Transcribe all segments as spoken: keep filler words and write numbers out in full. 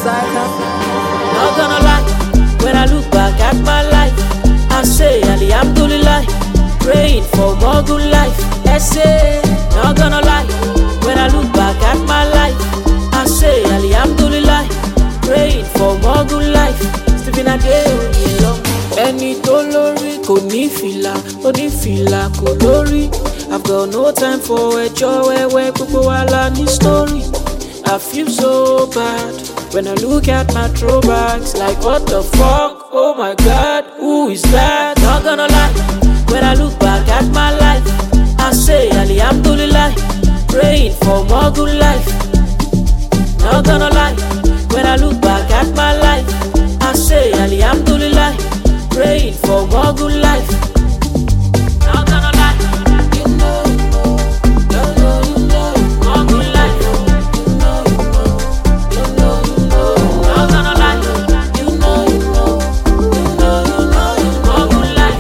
Not gonna lie, when I look back at my life, I say Alhamdulillah, praying for more good life. I say, not gonna lie, when I look back at my life, I say Alhamdulillah, praying for more good life. Stephen Adéoyè. Ẹni tó lórí kò ní fìlà, ó ní fìlà kò lórí. I've got no time for ẹjọ́ wẹ́wẹ́, gbogbo wa la ní story. I feel so bad when I look at my throwbacks, like what the fuck, oh my god, who is that? Not gonna lie, when I look back at my life, I say Alhamdulillah, praying for more good life. Not gonna lie, when I look back at my life, I say Alhamdulillah, praying for more good life. Not gonna lie, you know, you know, you know, more good life. You know, you know, you know, not gonna lie, you know, you know, you know, you know, more good life.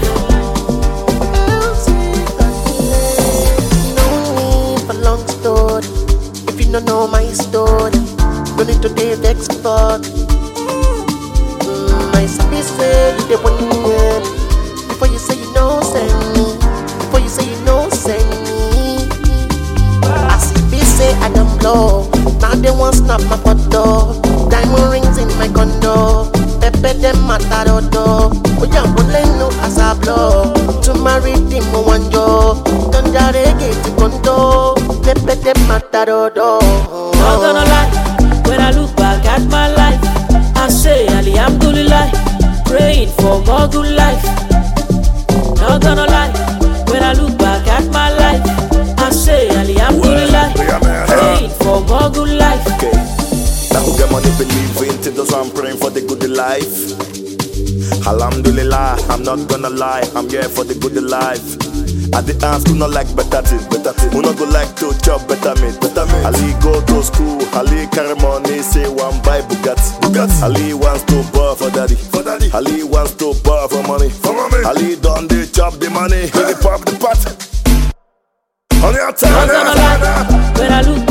No need for long story. If you don't know my story, no need to date expert. My speech say you the one in. Before you say you know send me. Before you say you know send me. I see B say I don't blow. Now they want snap my photo. Diamond rings in my condo. Pepe them matarodo. Oh yeah, no as I blow. To marry them one job. Don't reggae to condo. Pepe them matarodo. Not gonna lie, when I look back at my life, I say Alhamdulillah, praying for more good life. Not gonna lie, when I look back at my life, I say Alhamdulillah, praying for more good life. Okay, now who get money believe in it, that's why I'm praying for the good life. Alhamdulillah, I'm not gonna lie, I'm here for the good life. At the hands, who not like better things, better things. Who not go like to chop better meat, better meat. Ali go to school, Ali carry money, say one buy Bugatti, Bugatti. Ali wants to borrow for daddy, for daddy. Ali wants to borrow for money, for money. Ali done the chop the money, hey. He pop the pot. On your time, when I look